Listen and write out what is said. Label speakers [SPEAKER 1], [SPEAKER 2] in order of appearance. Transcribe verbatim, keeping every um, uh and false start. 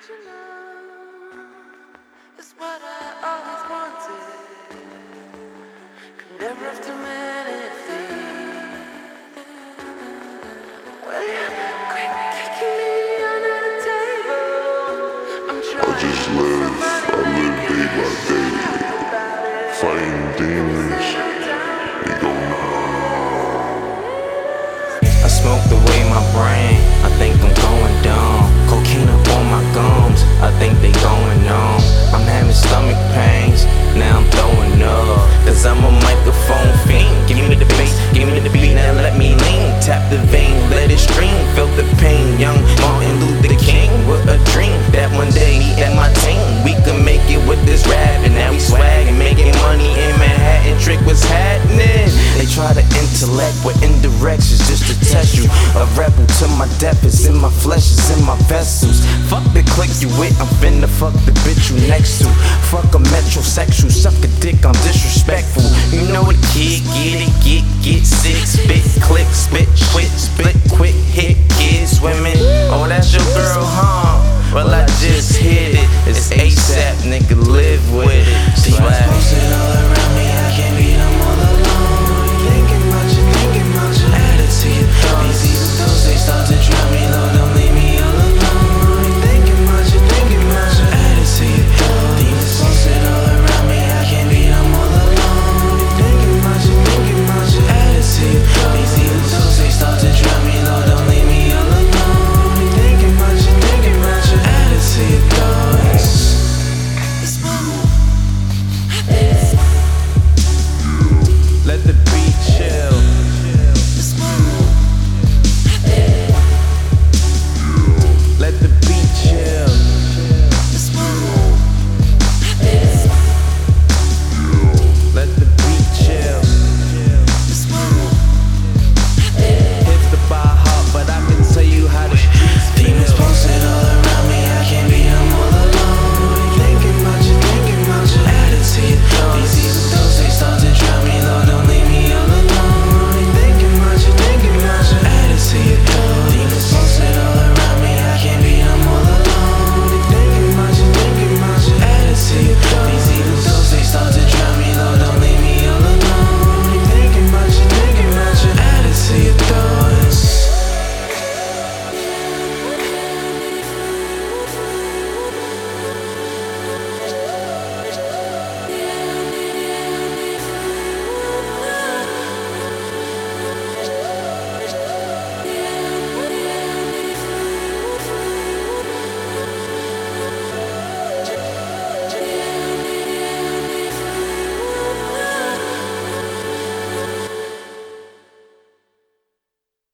[SPEAKER 1] you know is what I always wanted. Could never have too many things. Well, you quit kicking me under the table. I'm trying
[SPEAKER 2] I just live, I live day by day, fighting demons, they go numb.
[SPEAKER 3] I smoke away my brain, I think I'm going dumb. Cocaine up on my gums, I think they going numb. I'm having stomach pains, now I'm throwing up. Cause I'm a microphone fiend, give me the bass, give me the beat, now let me lean. Tap the vein, let it stream, feel the pain. Young Martin Luther King with a dream that one day me and my team, we could make it with this rap. And now we swag and making money in Manhattan, trick what's happening. They try to intellect with indirections just to test you. A rebel to my death is in my flesh, is in my vessels. Fuck the click you with, I'm finna fuck the bitch you next to. Fuck a metrosexual, suck a dick, I'm disrespectful. You know what, kid, get it, get, get sick, spit, click, spit, quit, split, quick, hit, kids, women. Oh, that's your girl, huh?